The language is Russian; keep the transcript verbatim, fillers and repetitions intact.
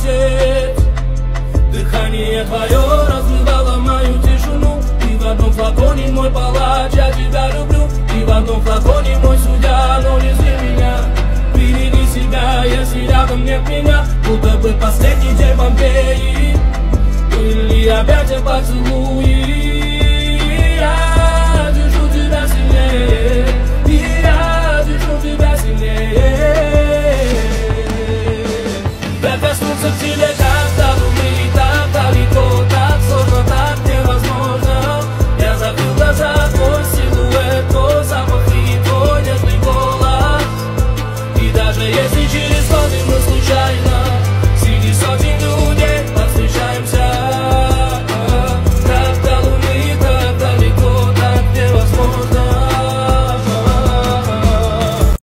рассвет. Дыхание твое разрывало мою тишину. Ты в одном флаконе мой палач, я тебя люблю. Ты в одном флаконе мой судья, но не зли меня. Береги себя, если рядом нет меня. Будто бы последний день Помпеи. Были опять поцелуи. Я держу тебя сильнее, и я держу тебя сильнее.